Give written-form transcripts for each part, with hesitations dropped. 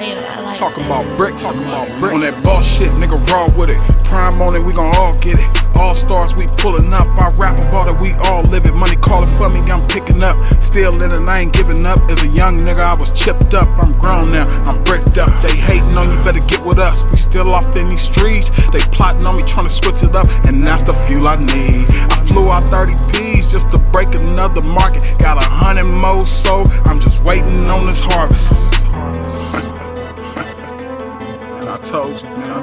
Talking about bricks, on that boss shit, nigga raw with it. Prime on it, we gon' all get it. All stars, we pullin' up. I rap about it, we all live it. Money calling for me, I'm picking up. Still in it, I ain't giving up. As a young nigga, I was chipped up. I'm grown now, I'm bricked up. They hating on you, better get with us. We still off in these streets. They plotting on me, trying to switch it up, and that's the fuel I need. I flew out 30 P's just to break another market. Got 100 more sold, I'm just waiting on this harvest. And I told you, man,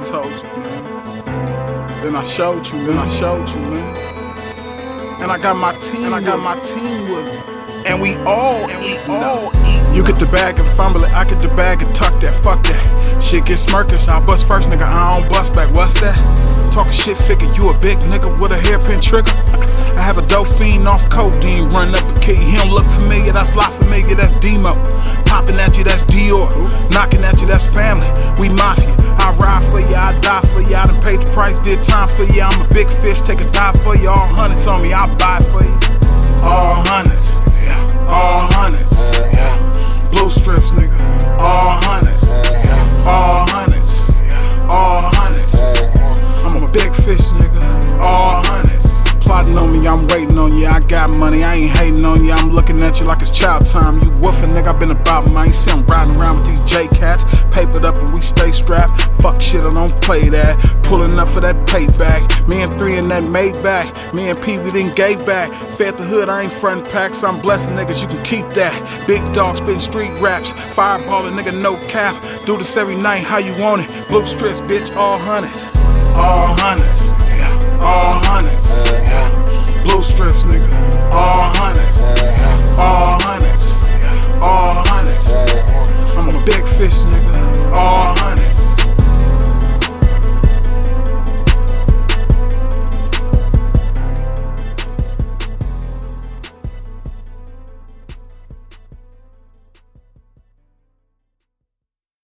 Then I showed you, man. And I got my team, with me. And we all eat. You get the bag and fumble it, I get the bag and tuck that, fuck that. Shit get smirkish, I bust first, nigga, I don't bust back, what's that? Talking shit, figure you a big nigga with a hairpin trigger. I have a dope fiend off codeine, running up a key. He don't look familiar, that's La Familia, that's Demo. Popping at you, that's Dior. Knocking at you, that's family. We mafia. I ride for you, I die for you. I done paid the price, did time for you. I'm a big fish, take a dive for you. All hundreds on me, I'll buy for you. All hundreds, yeah. All hundreds, yeah. Blue strips, nigga. All hundreds, yeah. All hundreds, yeah. All hundreds. I'm a big fish, nigga. All hundreds. Plotting on me, I'm waiting on you. I got money, I ain't hating on you. I'm looking at you like it's child time. You woofing, nigga, I been about mine. You see I'm riding around with these J-Cats. Papered up and we stay strapped. Fuck shit, I don't play that. Pulling up for that payback. Me and 3 in that Maybach. Me and P, we didn't gave back. Fed the hood, I ain't frontin' packs. I'm blessing niggas, you can keep that. Big dog spitting street raps. Fireballer, nigga, no cap. Do this every night, how you want it? Blue strips, bitch, all hundreds. All hundreds, yeah. All hundreds, yeah. Blue strips, nigga. All hundreds.